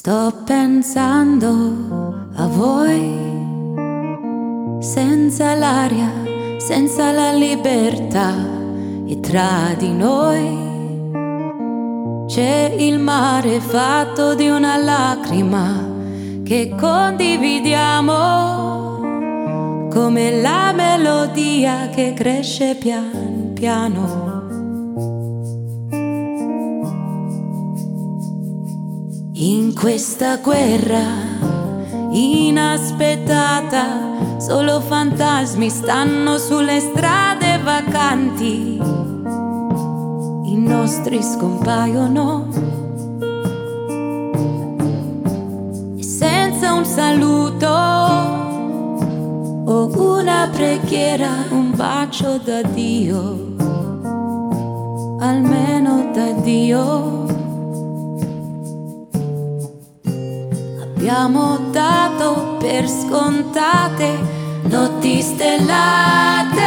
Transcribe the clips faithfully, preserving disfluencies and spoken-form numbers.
Sto pensando a voi, senza l'aria, senza la libertà, e tra di noi c'è il mare fatto di una lacrima che condividiamo, come la melodia che cresce pian piano. In questa guerra inaspettata, solo fantasmi stanno sulle strade vacanti. I nostri scompaiono e senza un saluto o una preghiera, un bacio da Dio, almeno da Dio. Abbiamo dato per scontate notti stellate,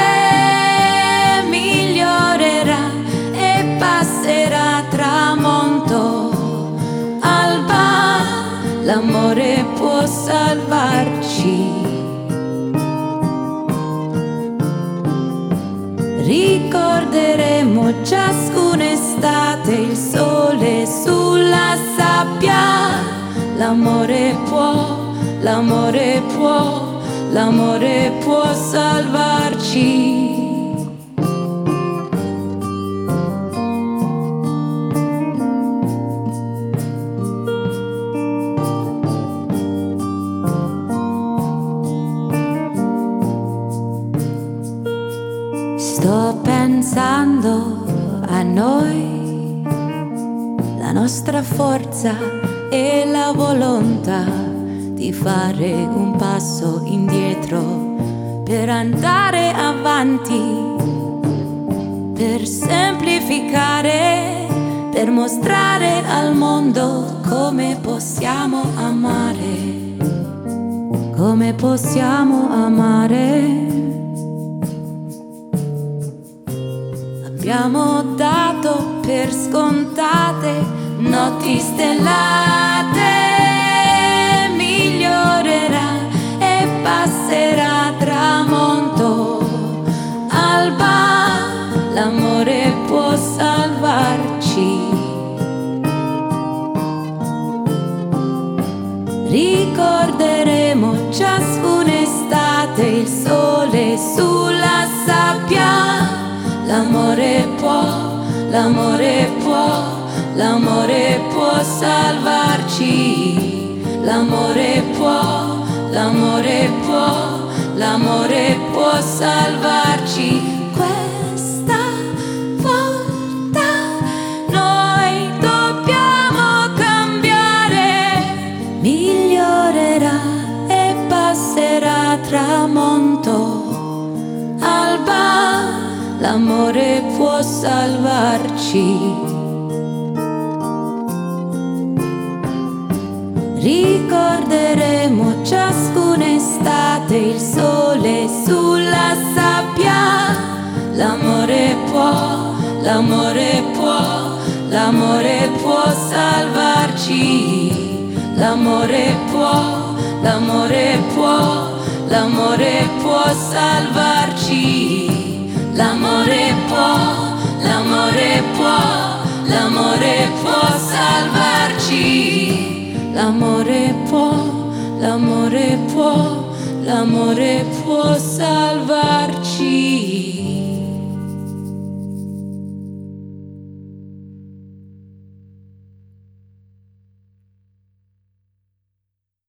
migliorerà e passerà tramonto, alba, l'amore può salvarci. Ricorderemo ciascuna estate il sole sulla sabbia. L'amore può, l'amore può, l'amore può salvarci. Sto pensando a noi, la nostra forza e la volontà di fare un passo indietro per andare avanti, per semplificare, per mostrare al mondo come possiamo amare, come possiamo amare. Abbiamo dato per scontate notti stellate, migliorerà e passerà tramonto, alba, l'amore può salvarci. Ricorderemo ciascuna estate il sole sulla sabbia. L'amore può, l'amore può, l'amore può salvarci. L'amore può, l'amore può, l'amore può salvarci. Questa volta noi dobbiamo cambiare, migliorerà e passerà tramonto, alba, l'amore può salvarci. Ricorderemo ciascuna estate il sole sulla sabbia. L'amore può, l'amore può, l'amore può salvarci. L'amore può, l'amore può, l'amore può salvarci. L'amore può, l'amore può, l'amore può salvarci. L'amore può, l'amore può, l'amore può salvarci.